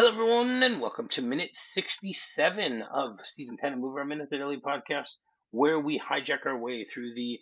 Hello, everyone, and welcome to minute 67 of season 10 of Move Our Minute, the daily podcast, where we hijack our way through the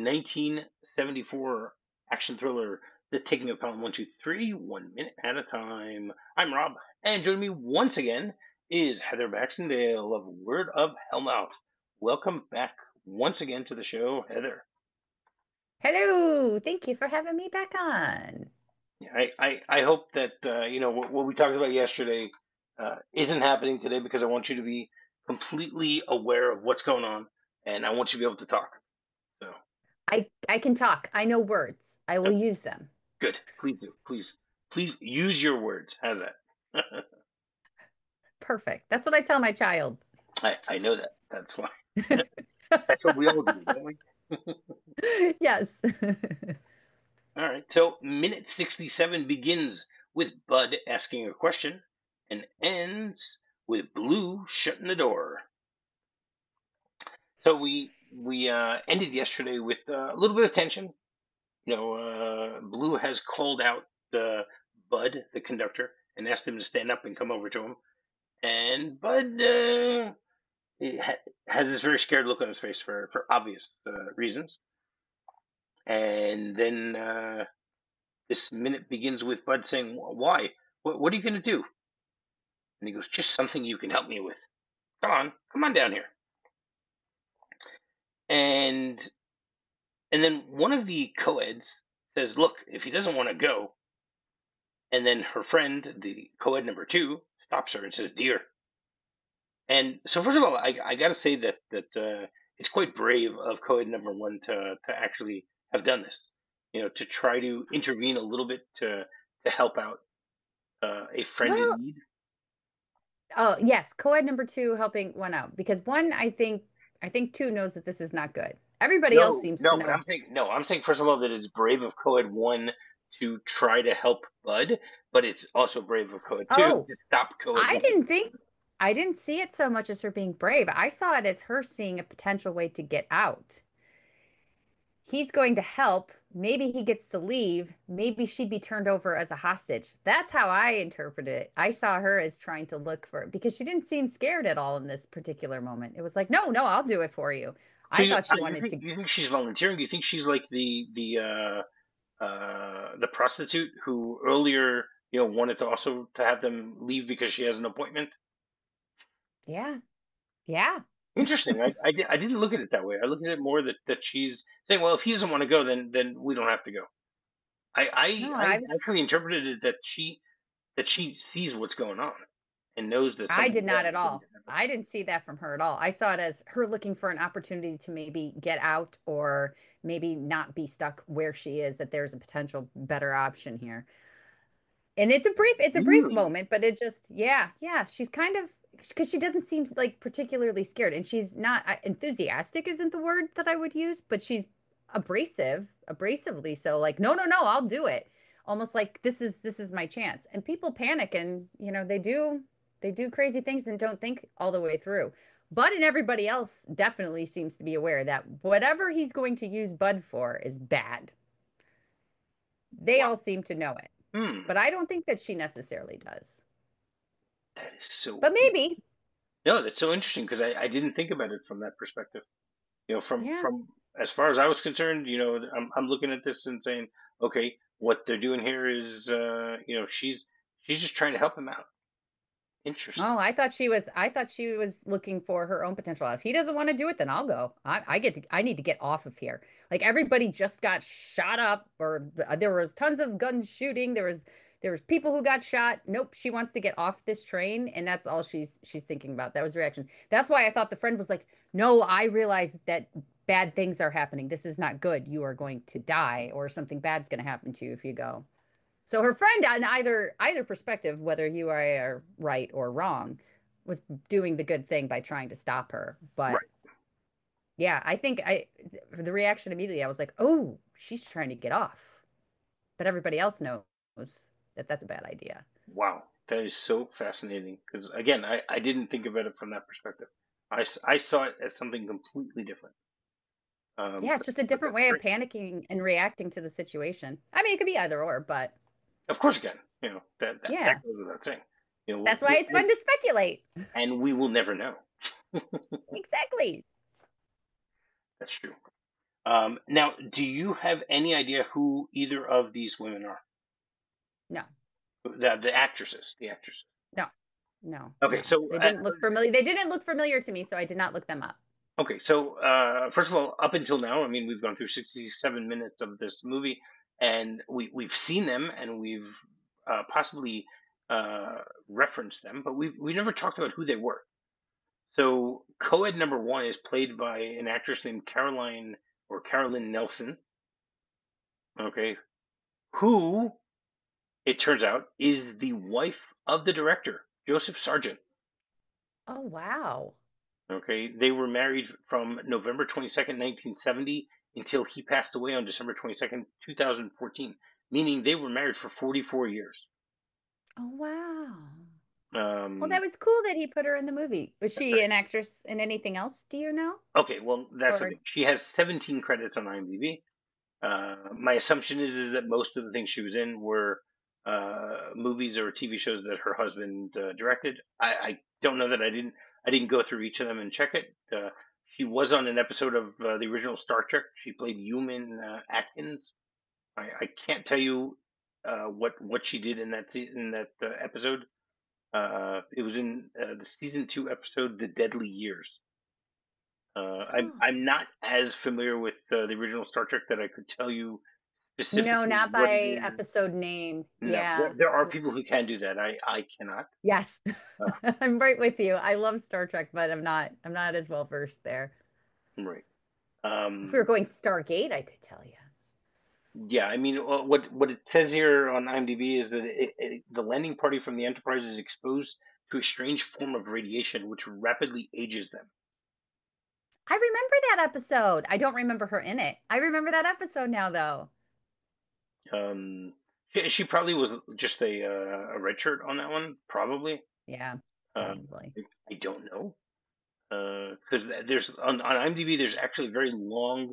1974 action thriller, The Taking of Pelham 123, 1 minute at a time. I'm Rob, and joining me once again is Heather Baxendale of Word of Hellmouth. Welcome back once again to the show, Heather. Hello, thank you for having me back on. I hope that what we talked about yesterday isn't happening today because I want you to be completely aware of what's going on, and I want you to be able to talk. So, I can talk. I know words. I will okay, use them. good. Please do. Please use your words. How's that? Perfect. That's what I tell my child. I know that. That's why. That's what we all do, don't we? Yes. All right. So, minute 67 begins with Bud asking a question and ends with Blue shutting the door. So we ended yesterday with a little bit of tension. Blue has called out Bud, the conductor, and asked him to stand up and come over to him. And Bud has this very scared look on his face for obvious reasons. And then this minute begins with Bud saying, "Why? What are you going to do?" And he goes, "Just something you can help me with. Come on down here." And And then one of the co-eds says, "Look, if he doesn't want to go," and then her friend, the co-ed number two, stops her and says, "Dear." And so, first of all, I got to say that it's quite brave of co-ed number one to actually have done this. To try to intervene a little bit to help out a friend in Well, need. oh yes, co-ed number two helping one out because one, I think two knows that this is not good. Everybody else No, seems to no, but know. I'm saying first of all that it's brave of co-ed one to try to help Bud, but it's also brave of co-ed two Oh, to stop co-ed I one. didn't think I didn't see it so much as her being brave. I saw it as her seeing a potential way to get out. He's going to help. Maybe he gets to leave. Maybe she'd be turned over as a hostage. That's how I interpreted it. I saw her as trying to look for it because she didn't seem scared at all in this particular moment. It was like, no, no, I'll do it for you. So I thought she you wanted think to. she's volunteering? Do you think she's like the prostitute who earlier wanted to also to have them leave because she has an appointment? Yeah, yeah. Interesting. I didn't look at it that way. I look at it more that she's saying, well, if he doesn't want to go, then we don't have to go. No, I I actually interpreted it that she sees what's going on and knows that I something did not bad at is going all. to happen. I didn't see that from her at all. I saw it as her looking for an opportunity to maybe get out or maybe not be stuck where she is, that there's a potential better option here. And it's a brief Really? moment, but it just, yeah, yeah, she's kind of, because she doesn't seem like particularly scared, and she's not enthusiastic isn't the word that I would use, but she's abrasively so, like, no, no, no, I'll do it, almost like this is my chance. And people panic, and they do crazy things and don't think all the way through. Bud and everybody else definitely seems to be aware that whatever he's going to use Bud for is bad. They Wow. all seem to know it, Hmm. but I don't think that she necessarily does. That is so But maybe, no, that's so interesting because I didn't think about it from that perspective. yeah. From as far as I was concerned, I'm looking at this and saying, okay, what they're doing here is, she's just trying to help him out. Interesting. Oh, I thought she was looking for her own potential. If he doesn't want to do it, then I'll go. I need to get off of here. Like everybody just got shot up, or there was tons of gun shooting. There was people who got shot. Nope, she wants to get off this train, and that's all she's thinking about. That was the reaction. That's why I thought the friend was like, "No, I realize that bad things are happening. This is not good. You are going to die, or something bad's going to happen to you if you go." So her friend, on either perspective, whether you are right or wrong, was doing the good thing by trying to stop her. But Right. yeah, I think the reaction immediately, I was like, oh, she's trying to get off. But everybody else knows that that's a bad idea. Wow. That is so fascinating because again, I didn't think about it from that perspective. I saw it as something completely different. Yeah, it's But, just a but different that's way of great. panicking and reacting to the situation. I mean, it could be either or, but Of course, again, that yeah. goes without saying. That's why it's fun to speculate. and we will never know. Exactly. That's true. Now, do you have any idea who either of these women are? No, The actresses, the actresses. no, no, Okay, no. so They didn't look familiar. They didn't look familiar to me, so I did not look them up. first of all, up until now, I mean, we've gone through 67 minutes of this movie, and we've seen them, and we've possibly referenced them, but we never talked about who they were. So, co-ed number one is played by an actress named Carolyn Nelson. Okay, who it turns out is the wife of the director, Joseph Sargent. Oh, wow. Okay, they were married from November 22nd, 1970 until he passed away on December 22nd, 2014, meaning they were married for 44 years. Oh, wow. Well, Um, that was cool that he put her in the movie. Was that's she right. an actress in anything else? Do you know? Okay, well, that's the Or thing. She has 17 credits on IMDb. My assumption is that most of the things she was in were movies or TV shows that her husband directed. I don't know that I didn't go through each of them and check it. She was on an episode of the original Star Trek. She played Human Atkins. I can't tell you what she did in that episode. It was in the season 2 episode, The Deadly Years. oh. I'm not as familiar with the original Star Trek that I could tell you No, specifically not what it by is. episode name. No, Yeah. there are Yeah. people who can do that. I cannot. Yes. Uh, I'm right with you. I love Star Trek, but I'm not as well versed there. right. If we were Um, going Stargate, I could tell you. yeah, I mean, what it says here on IMDb is that the landing party from the Enterprise is exposed to a strange form of radiation which rapidly ages them. I remember that episode. I don't remember her in it. I remember that episode now, though. Um, she probably was just a red shirt on that one, probably. Yeah, Uh, probably. I don't know. Because there's on IMDb there's actually a very long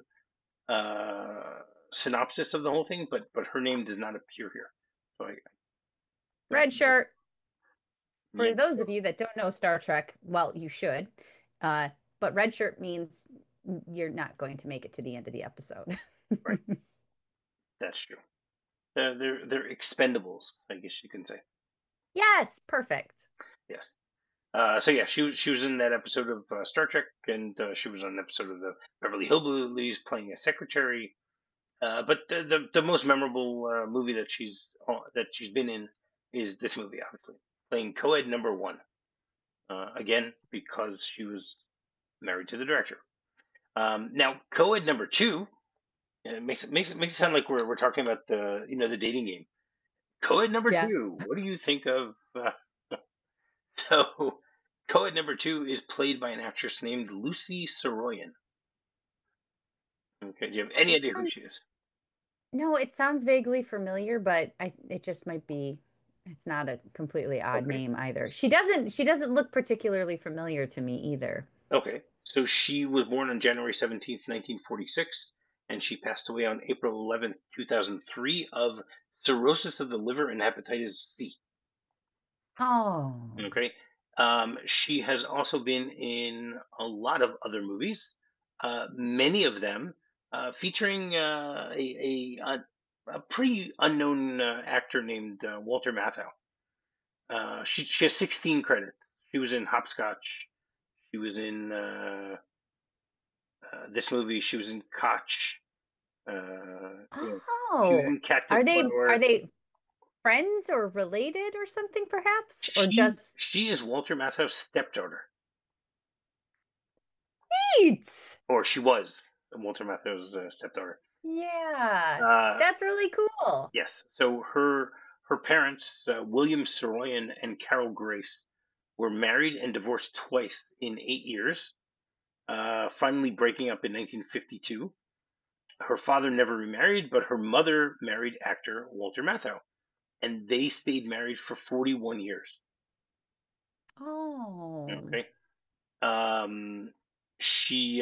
uh, synopsis of the whole thing, but her name does not appear here, so I don't Red know. shirt. Yeah, For those of you that don't know Star Trek, well, you should. Uh, but red shirt means you're not going to make it to the end of the episode. right, that's true. They're expendables, I guess you can say. Yes, perfect. Yes. So yeah, she was in that episode of Star Trek, and she was on an episode of the Beverly Hillbillies playing a secretary. But the most memorable movie that she's been in is this movie, obviously, playing co-ed number one. Again, because she was married to the director. Now, co-ed number two makes it sound like we're talking about the dating game. Co-ed number Yeah. two. What do you think of? So, co-ed number two is played by an actress named Lucy Soroyan. Okay, do you have any It idea who she sounds is? no, it sounds vaguely familiar, but it just might be it's not a completely odd Okay, name either. She doesn't look particularly familiar to me either. okay. So she was born on January 17th, 1946, and she passed away on April 11th, 2003 of cirrhosis of the liver and hepatitis C. Oh. Okay. She has also been in a lot of other movies, many of them featuring a pretty unknown actor named Walter Matthau. She has 16 credits. She was in Hopscotch. She was in this movie. She was in Koch. She was Oh. in Cactus Are Flower. they friends or related or something perhaps? Or She just she is Walter Matthau's stepdaughter, neat. or she was Walter Matthau's stepdaughter. Yeah. Uh, That's really cool. yes. So her parents, William Soroyan and Carol Grace, were married and divorced twice in 8 years. Finally breaking up in 1952. Her father never remarried, but her mother married actor Walter Matthau, and they stayed married for 41 years. Oh. Okay. Um, she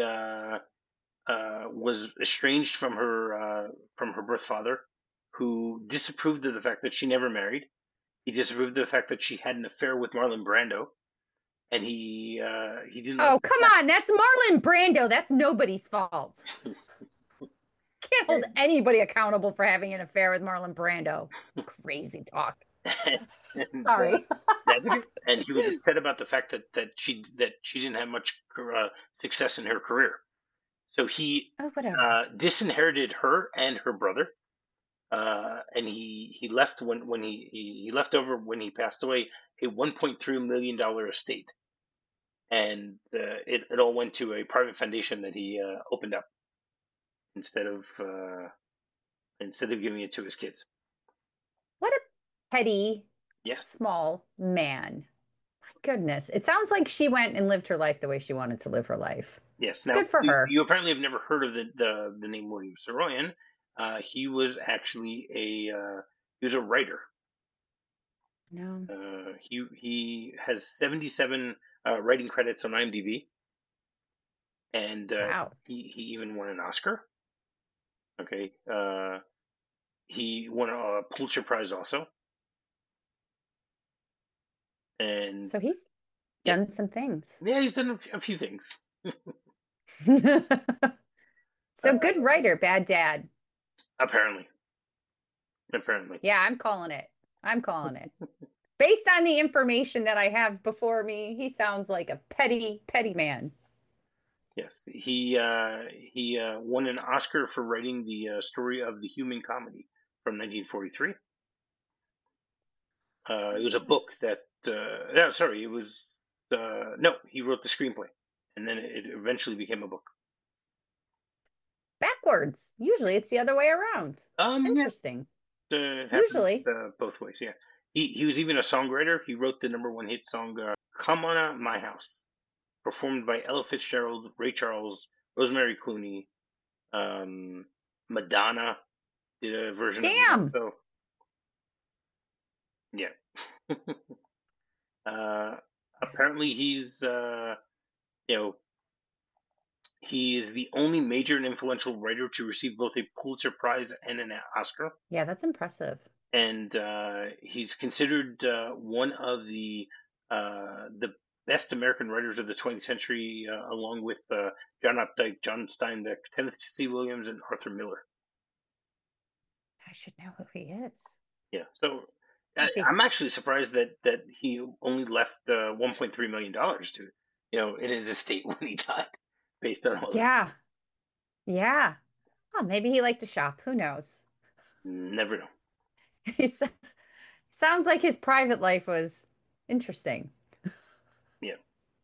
was estranged from her birth father, who disapproved of the fact that she never married, He disapproved of the fact that she had an affair with Marlon Brando, and he didn't like Oh, the come fact. on. That's Marlon Brando. That's nobody's fault. Can't hold And, anybody accountable for having an affair with Marlon Brando. Crazy talk. and Sorry. that's okay. And he was upset about the fact that she didn't have much success in her career. So he Oh, whatever. disinherited her and her brother, and he left when he left over when he passed away a $1.3 million estate, and it all went to a private foundation that he opened up instead of uh, instead of giving it to his kids. What a petty, Yeah. small man. My goodness. It sounds like she went and lived her life the way she wanted to live her life. Yes. Now Good for her. you apparently have never heard of the name William Saroyan. He was actually he was a writer. No. He has 77 writing credits on IMDb, and Wow. he even won an Oscar. Okay. He won a Pulitzer Prize also, and So he's yeah, done some things. yeah, he's done a few things. So good writer, bad dad. Apparently, apparently, Yeah, I'm calling it. I'm calling it. Based on the information that I have before me, he sounds like a petty, petty man. yes. He won an Oscar for writing the story of the Human Comedy from 1943. It was a book that no, sorry, it was no, he wrote the screenplay, and then it eventually became a book. Backwards. Usually it's the other way around. Yeah, Interesting. it happens Usually. both ways. Yeah, he was even a songwriter. He wrote the #1 hit song "Come On Out My House," performed by Ella Fitzgerald, Ray Charles, Rosemary Clooney, um, Madonna did a version of it Damn. also. Yeah. uh, Apparently, you know he is the only major and influential writer to receive both a Pulitzer Prize and an Oscar, Yeah, that's impressive. and he's considered one of the best American writers of the 20th century, along with John Updike, John Steinbeck, Tennessee Williams, and Arthur Miller. I should know who he is. Yeah, so If I'm actually surprised that he only left $1.3 million to, in his estate when he died, based on all that. yeah, yeah. Oh, maybe he liked to shop. Who knows? Never know. He sounds like his private life was interesting. Yeah.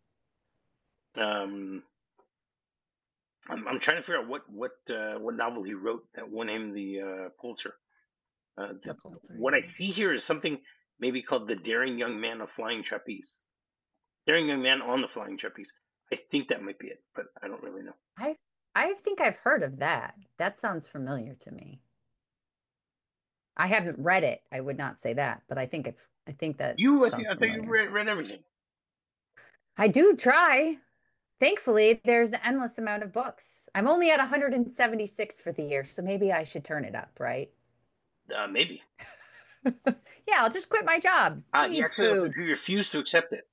Um, I'm trying to figure out what novel he wrote that won him the Pulitzer. The Pulitzer, What I yeah. see here is something maybe called The Daring Young Man of Flying Trapeze. Daring Young Man on the Flying Trapeze. I think that might be it, but I don't really know. I I think I've heard of that. That sounds familiar to me. I haven't read it. I would not say that, but I think that I sounds think you familiar. read everything. I do try. Thankfully, there's an endless amount of books. I'm only at 176 for the year, so maybe I should turn it up, right? Maybe. Yeah, I'll just quit my job. Who He needs actually food? he refused to accept it.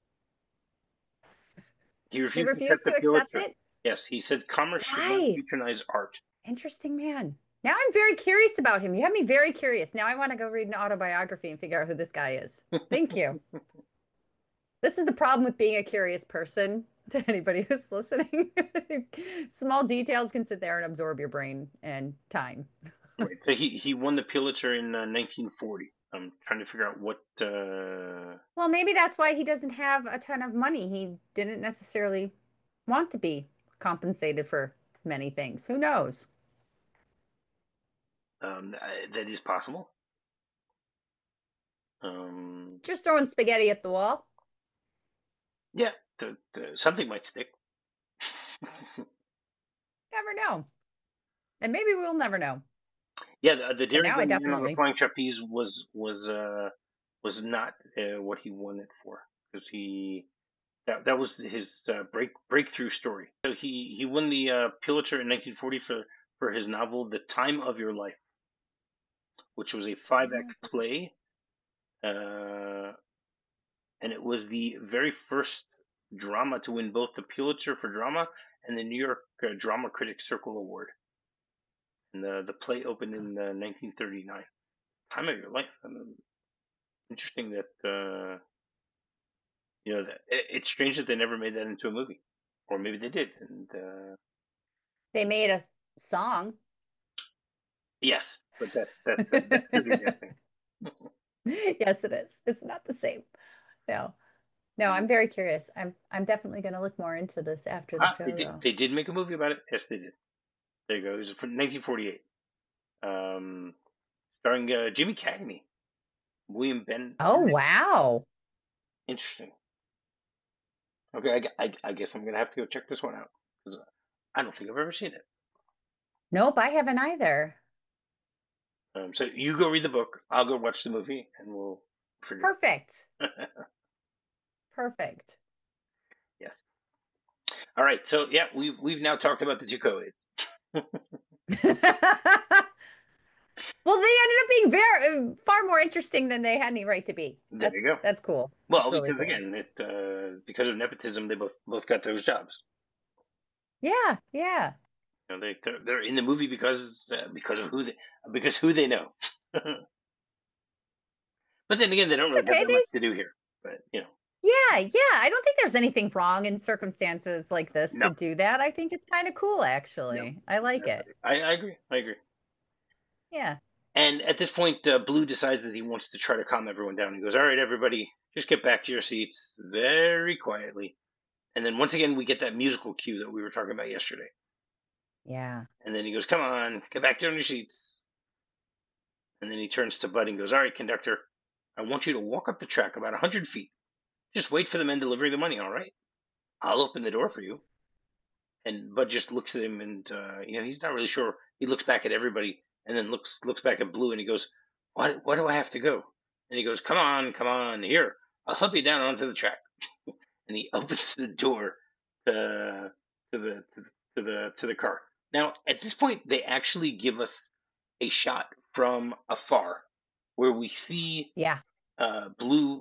He He refused to accept refused the to accept Pulitzer. it? Yes, he said commerce should not Why? patronize art. Interesting man. Now I'm very curious about him. You have me very curious. Now I want to go read an autobiography and figure out who this guy is. Thank you. This is the problem with being a curious person to anybody who's listening. Small details can sit there and absorb your brain and time. Right. So he won the Pulitzer in 1940. I'm trying to figure out what. Well, maybe that's why he doesn't have a ton of money. He didn't necessarily want to be compensated for many things. Who knows? That is possible. Um, Just throwing spaghetti at the wall. yeah, something might stick. Never know. And maybe we'll never know. Yeah, the But Daring now I Young Man on the definitely. Flying Trapeze was not what he won it for, because that was his breakthrough story. So he won the Pulitzer in 1940 for his novel The Time of Your Life, which was a 5-act play uh, and it was the very first drama to win both the Pulitzer for drama and the New York Drama Critics Circle Award. And the play opened in 1939. Time of your life. I mean, interesting that that it's strange that they never made that into a movie, or maybe they did. And They made a song. yes, but that's really guessing. Yes, it is. It's not the same. No. No, I'm very curious. I'm definitely going to look more into this after the They show did. though. They did make a movie about it. Yes, they did. There you go. It was from 1948, starring Jimmy Cagney, William Oh, Bennett. wow. Interesting. Okay, I guess I'm gonna have to go check this one out because I don't think I've ever seen it. Nope, I haven't either. So you go read the book. I'll go watch the movie, and we'll figure Perfect. it out. Perfect. Yes. All right. So yeah, we've now talked about the two co-aids. Well, they ended up being very far more interesting than they had any right to be. There you go. That's cool. Well, That's really because cool. again, because of nepotism, they both got those jobs. Yeah, yeah. They're in the movie because of who they know. But then again, they don't It's really have okay. that much to do here. But Yeah, yeah. I don't think there's anything wrong in circumstances like this to no, do that. I think it's kind of cool, no, actually. I like it. exactly. I agree. I agree. Yeah. And at this point, Blue decides that he wants to try to calm everyone down. He goes, "All right, everybody, just get back to your seats very quietly." And then once again, we get that musical cue that we were talking about yesterday. Yeah. And then he goes, "Come on, get back to your seats." And then he turns to Bud and goes, "All right, conductor, I want you to walk up the track about 100 feet. Just wait for the men delivering the money, all right? I'll open the door for you." And Bud just looks at him, and he's not really sure. He looks back at everybody, and then looks back at Blue, and he goes, "Why do I have to go?" And he goes, come on, here, I'll help you down onto the track." And he opens the door to to the to the car. Now, at this point, they actually give us a shot from afar where we see Yeah. Blue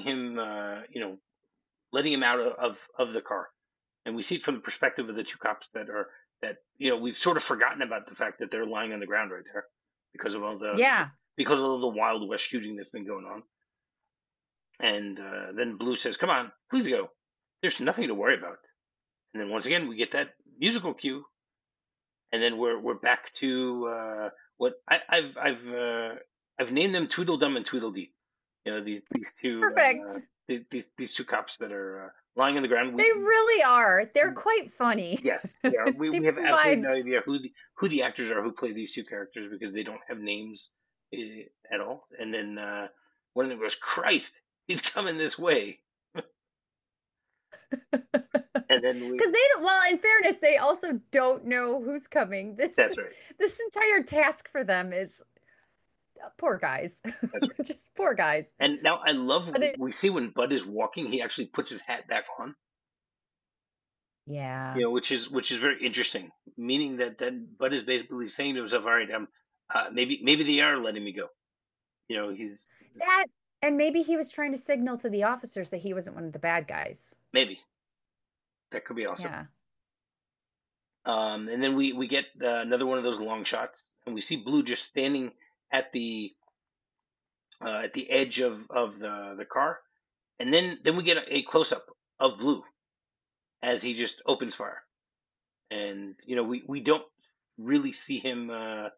letting him out of the car, and we see it from the perspective of the two cops that we've sort of forgotten about the fact that they're lying on the ground right there because of all the Yeah. because of all the Wild West shooting that's been going on. And then Blue says, "Come on, please go. There's nothing to worry about." And then once again we get that musical cue, and then we're back to what I've named them Tweedledum and Tweedledee. These two Perfect. these two cops that are lying on the ground. They really are. They're We quite funny. Yes, they are. They We have absolutely provide. no idea who the actors are who play these two characters because they don't have names at all. And then one of them goes, "Christ, he's coming this way." And then Because they don't, well, in fairness, they also don't know who's coming. This that's right, this entire task for them is poor guys. that's right. Just poor guys. And now I love But it, we see when Bud is walking, he actually puts his hat back on. yeah. Which is very interesting, meaning that Bud is basically saying to himself, "All right, maybe they are letting me go." He's That and maybe he was trying to signal to the officers that he wasn't one of the bad guys. maybe that could be also. Yeah. And then we get another one of those long shots, and we see Blue just standing at the edge of the car, and then we get a close up of Blue as he just opens fire, and we don't really see him.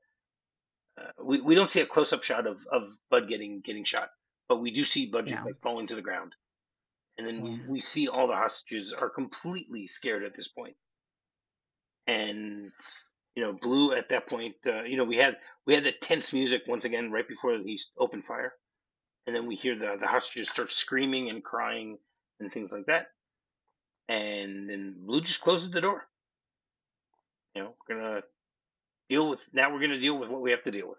We don't see a close up shot of Bud getting shot, but we do see Bud just No. like falling to the ground, and then we Yeah. we see all the hostages are completely scared at this point, and Blue at that point, we had the tense music once again right before he opened fire, and then we hear the hostages start screaming and crying and things like that, and then Blue just closes the door. We're gonna we're gonna deal with what we have to deal with.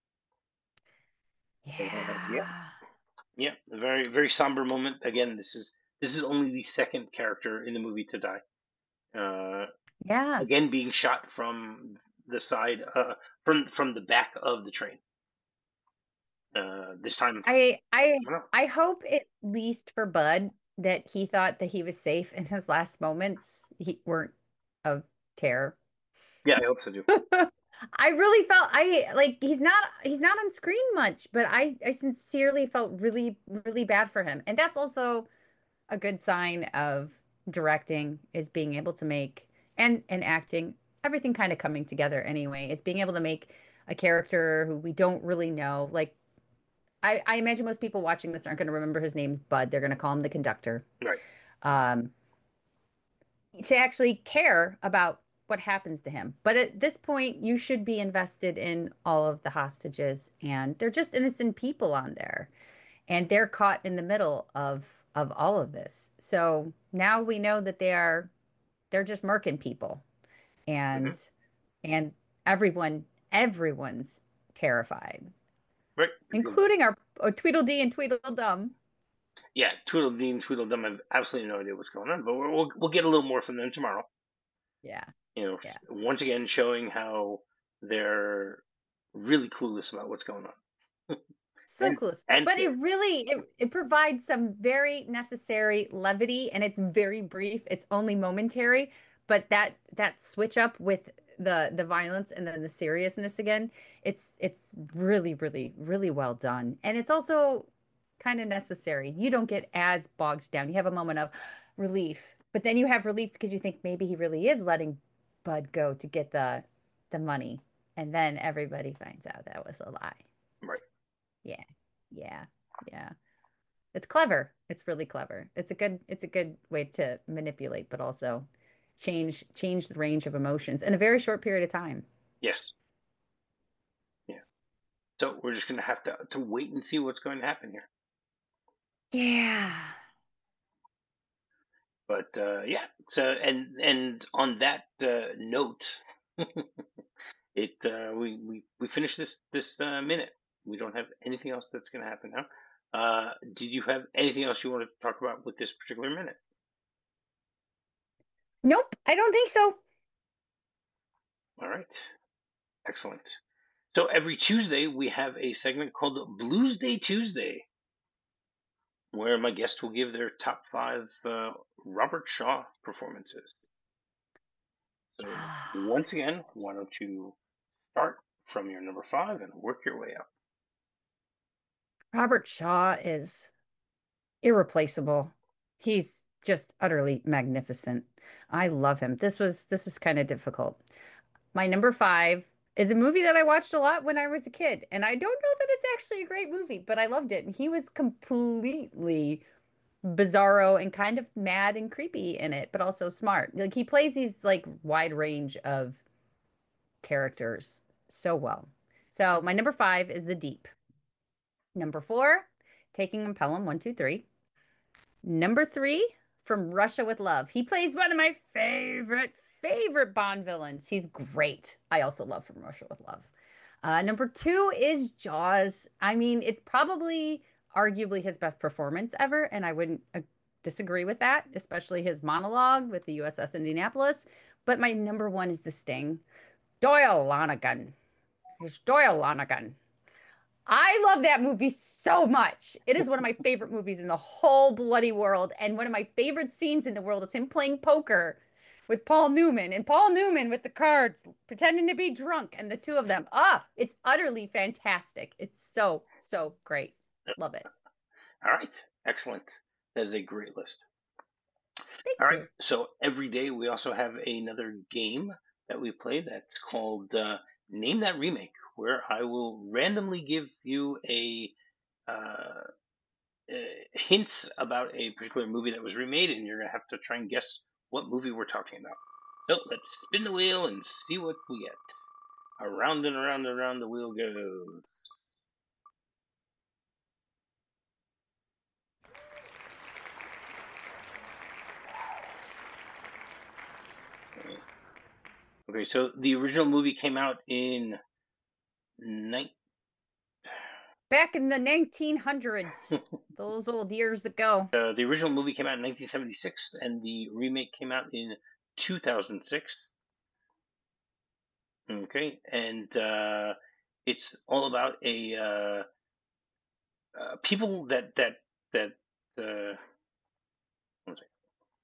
Yeah, Yeah. yeah, a very very somber moment. Again, this is only the second character in the movie to die. Uh, Yeah. Again, being shot from the side, from the back of the train. This time, I I I don't know. I hope at least for Bud that he thought that he was safe in his last moments. He weren't of terror. Yeah, I hope so too. I really felt I like he's not on screen much, but I sincerely felt really bad for him. And that's also a good sign of directing is being able to make and acting everything kind of coming together anyway is being able to make a character who we don't really know like I imagine most people watching this aren't going to remember his name's Bud. They're going to call him the conductor. Right. Um, to actually care about what happens to him. But at this point, you should be invested in all of the hostages, and they're just innocent people on there, and they're caught in the middle of all of this. So now we know that they're just murking people, Hmm. and and everyone's terrified, Right. Because including our Tweedledee and Tweedledum. yeah, Tweedledee and Tweedledum have absolutely no idea what's going on, but we'll get a little more from them tomorrow. Yeah, yeah. Once again showing how they're really clueless about what's going on, So and close. and But it scared. really it provides some very necessary levity and it's very brief. It's only momentary, but that switch up with the violence and then the seriousness again, it's really well done. And it's also kind of necessary. You don't get as bogged down. You have a moment of relief, but then you have relief because you think maybe he really is letting Bud go to get the money. And then everybody finds out that was a lie. Right. Yeah. Yeah. Yeah. It's clever. It's really clever. It's a good way to manipulate, but also change the range of emotions in a very short period of time. Yes. Yeah. So we're just gonna have to wait and see what's going to happen here. Yeah. But yeah. So and on that note, it we finished this minute. We don't have anything else that's going to happen now. Did you have anything else you wanted to talk about with this particular minute? Nope, I don't think so. All right, excellent. So every Tuesday we have a segment called Blues Day Tuesday, where my guests will give their top five Robert Shaw performances. So once again, why don't you start from your number five and work your way up? Robert Shaw is irreplaceable. He's just utterly magnificent. I love him. This was kind of difficult. My number five is a movie that I watched a lot when I was a kid, and I don't know that it's actually a great movie, but I loved it. And he was completely bizarro and kind of mad and creepy in it, but also smart. Like he plays these like wide range of characters so well. So my number five is The Deep. Number four, Taking of Pelham 1, 2, 3. Number three, From Russia with Love. He plays one of my favorite Bond villains. He's great. I also love From Russia with Love. Number two is Jaws. I mean, it's probably arguably his best performance ever, and I wouldn't disagree with that, especially his monologue with the USS Indianapolis. But my number one is The Sting. Doyle Lonigan. He's Doyle Lonigan. I love that movie so much. It is one of my favorite movies in the whole bloody world. And one of my favorite scenes in the world is him playing poker with Paul Newman and Paul Newman with the cards pretending to be drunk and the two of them. Ah, it's utterly fantastic. It's so great. Love it. All right, excellent. That is a great list. All Thank right, you. so every day we also have another game that we play that's called Name That Remake, where I will randomly give you uh, hints about a particular movie that was remade, and you're gonna have to try and guess what movie we're talking about. So let's spin the wheel and see what we get. Around and around and around the wheel goes. Okay, so the original movie came out in Back in the 1900s, those old years ago. the original movie came out in 1976, and the remake came out in 2006. Okay, and it's all about people that uh, one second.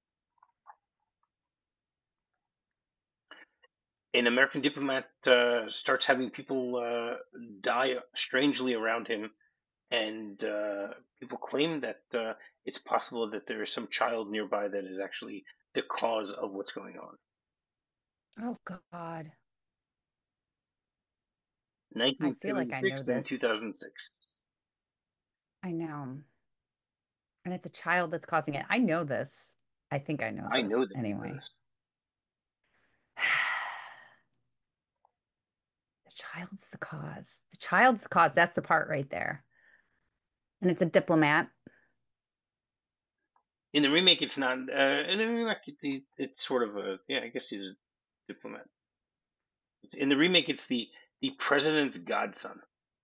An American diplomat starts having people die strangely around him, and people claim that it's possible that there is some child nearby that is actually the cause of what's going on. Oh God. I feel like I know 1976 and this. 2006. I know. And it's a child that's causing it. I know this. I think I know I know this that you know anyway. this. The child's the cause. The child's the cause. That's the part right there. And it's a diplomat. In the remake, it's not. In the remake, it's sort of a, yeah. I guess he's a diplomat. In the remake, it's the president's godson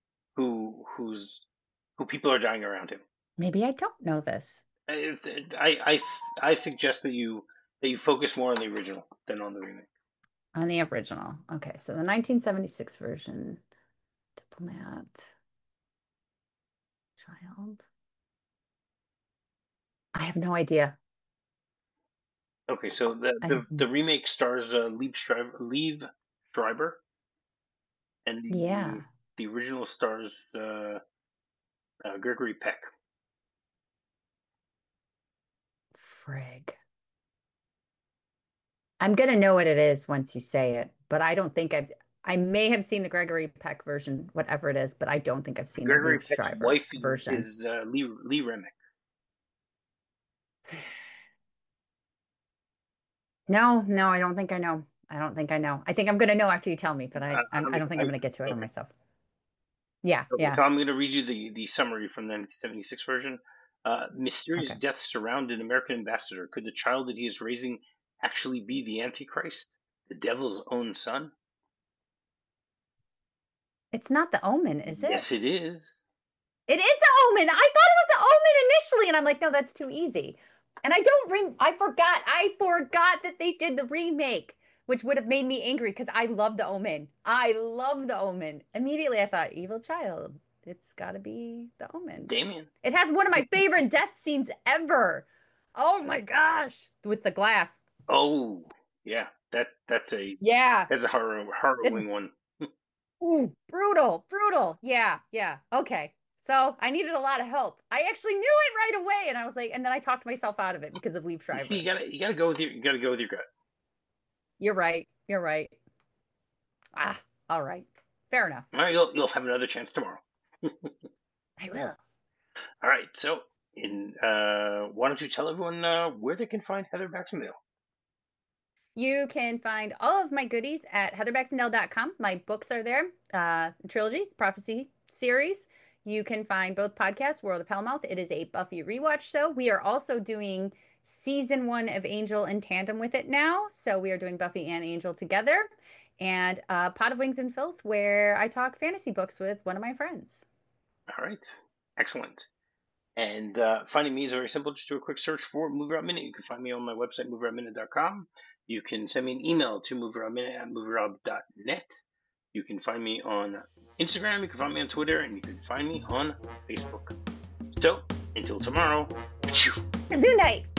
who people are dying around him. Maybe I don't know this. I suggest that you focus more on the original than on the remake. On the original. Okay, so the 1976 version. Diplomat. Child. I have no idea. Okay, so I have, the remake stars Liev Schreiber, and yeah. the original stars Gregory Peck. Frig. I'm gonna know what it is once you say it, but I don't think I may have seen the Gregory Peck version, whatever it is, but I don't think I've seen the Gregory Liev Peck's Schreiber wife version. is Lee Remick. No, no, I don't think I know. I don't think I know. I think I'm gonna know after you tell me, but I don't think I'm gonna get to it on Okay. myself. Yeah, Okay, yeah. so I'm going to read you the summary from the 1976 version. Mysterious Okay. deaths surround an American ambassador. Could the child that he is raising actually be the Antichrist, the devil's own son? It's not the Omen, is it? Yes, it is. It is the Omen. I thought it was the Omen initially, and I'm like, no, that's too easy. And I don't ring. I forgot that they did the remake, which would have made me angry because I love the Omen. I love the Omen. Immediately, I thought, evil child. It's got to be the Omen. Damien. It has one of my favorite death scenes ever. Oh my gosh, with the glass. Oh, yeah. Yeah, That's a it's harrowing one. ooh, brutal, brutal. Yeah, yeah. Okay. So I needed a lot of help. I actually knew it right away, and I was like, and then I talked myself out of it because of Liev You see, Schreiber. you gotta go with your gut. You're right. You're right. Ah, all right. Fair enough. All right, you'll have another chance tomorrow. I will. All right, so why don't you tell everyone where they can find Heather Baxendale? You can find all of my goodies at heatherbaxendale.com. My books are there. Trilogy, Prophecy series. You can find both podcasts, World of Hellmouth. It is a Buffy rewatch show. We are also doing season 1 of Angel in tandem with it now. So we are doing Buffy and Angel together. And Pot of Wings and Filth, where I talk fantasy books with one of my friends. All right, excellent. And finding me is very simple. Just do a quick search for Movie Rob Minute. You can find me on my website, movierobminute.com. You can send me an email to movierobminute@movierob.net. You can find me on Instagram, you can find me on Twitter, and you can find me on Facebook. So, until tomorrow. Good night.